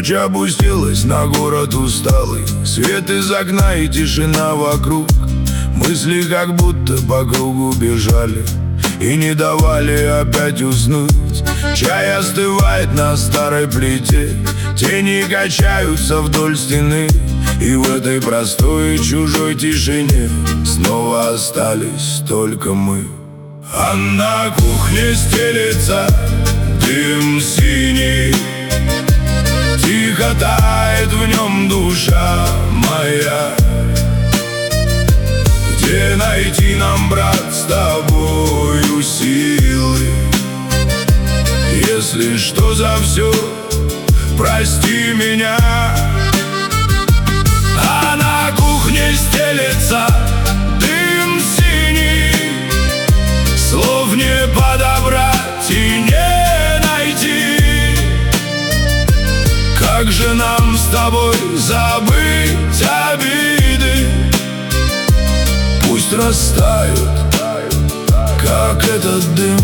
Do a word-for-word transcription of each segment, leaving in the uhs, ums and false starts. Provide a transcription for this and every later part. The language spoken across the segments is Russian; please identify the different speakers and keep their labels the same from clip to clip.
Speaker 1: Ночь опустилась на город усталый, свет из окна и тишина вокруг. Мысли как будто по кругу бежали и не давали опять уснуть. Чай остывает на старой плите, тени качаются вдоль стены. И в этой простой чужой тишине снова остались только мы. А на кухне стелется дым синий, тихо тает в нем душа моя. Где найти нам, брат, с тобою силы? Если что, за все прости меня. А на кухне стелется дым синий, слов не подобрать и не найти. Как же нам с тобой забыть обиды? Пусть растают, как этот дым.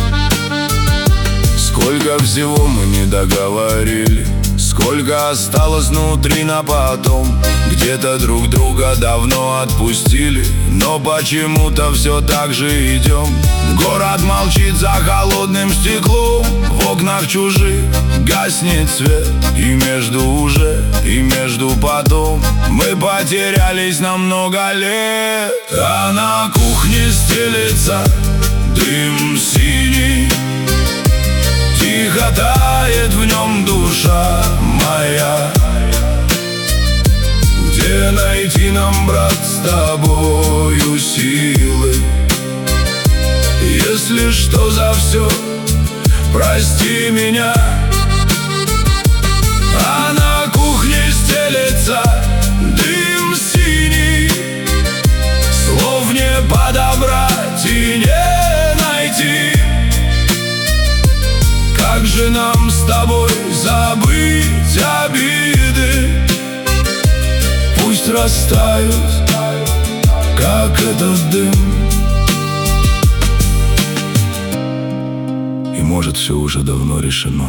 Speaker 1: Сколько всего мы не договорили, сколько осталось внутри на потом. Где-то друг друга давно отпустили, но почему-то все так же идем. Город молчит за холодным стеклом, в окнах чужих гаснет свет. И между уже, и между потом мы потерялись на много лет. А на кухне стелется дым синий, тихо тает в нем душа моя. Где найти нам, брат, с тобою силы? Если что, за все прости меня. А на кухне стелется дым синий, слов не подобрать и не найти. Как же нам с тобой забыть обиды? Пусть растают, как этот дым. И может, все уже давно решено,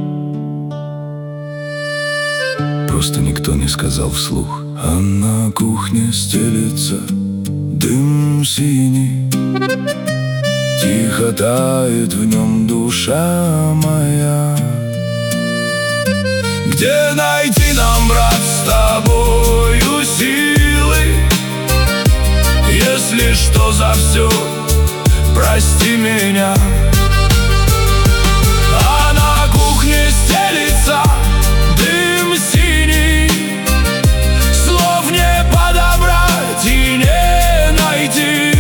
Speaker 1: просто никто не сказал вслух. А на кухне стелется дым синий, тихо тает в нем душа моя. Где найти нам, брат, с тобою силы? Если что, за все прости меня. А на кухне стелится дым синий, слов не подобрать и не найти.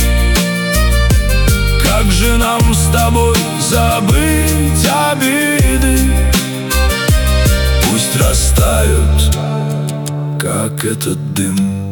Speaker 1: Как же нам с тобой забыть обиды? Пусть растают, как этот дым.